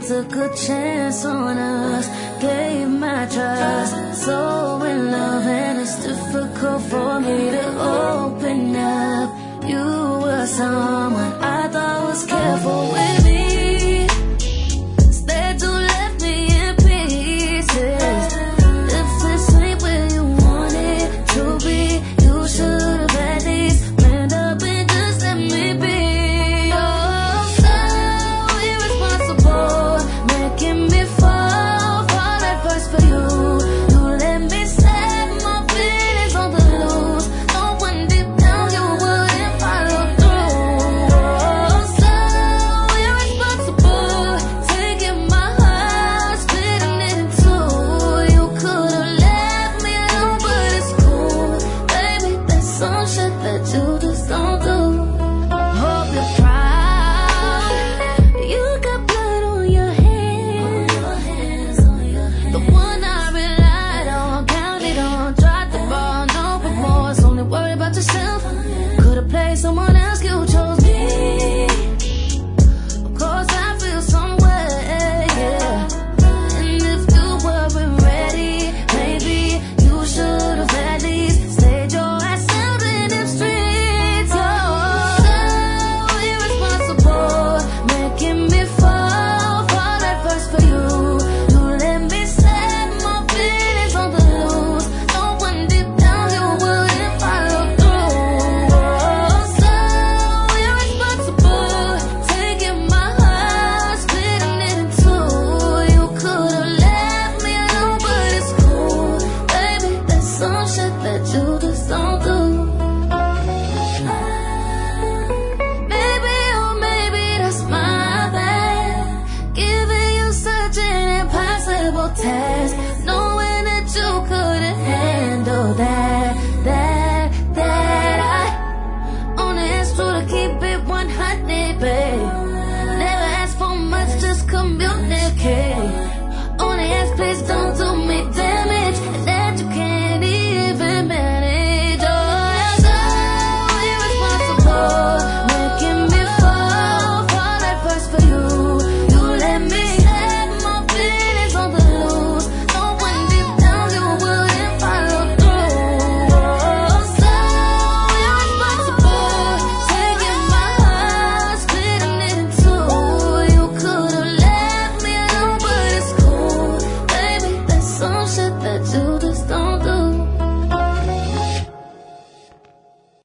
took a chance on us, gave my trust, so in love, and it's difficult for me to open up. You were someone I thought was careful with me, instead you left me in pieces. If this ain't where you want it to be, you should've at least planned up and just let me be. Someone else, you chose me. Of course I feel some way, yeah. And if you weren't ready, maybe you should've at least stayed your ass out in the streets. Oh, so irresponsible, making me fall right first for you. You let me set my feelings on the loose. No one deep down you wouldn't follow through. Tell